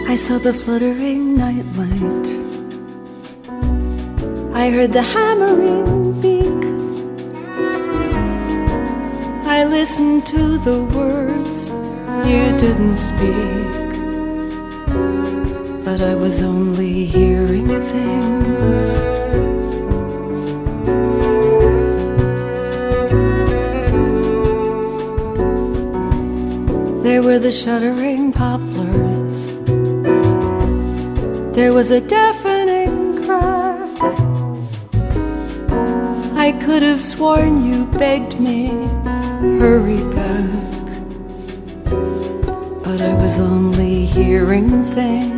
I saw the fluttering nightlight. I heard the hammering beak. I listened to the words you didn't speak, but I was only hearing things. There were the shuddering poplars. There was a deafening crack. I could have sworn you begged me, hurry back, but I was only hearing things.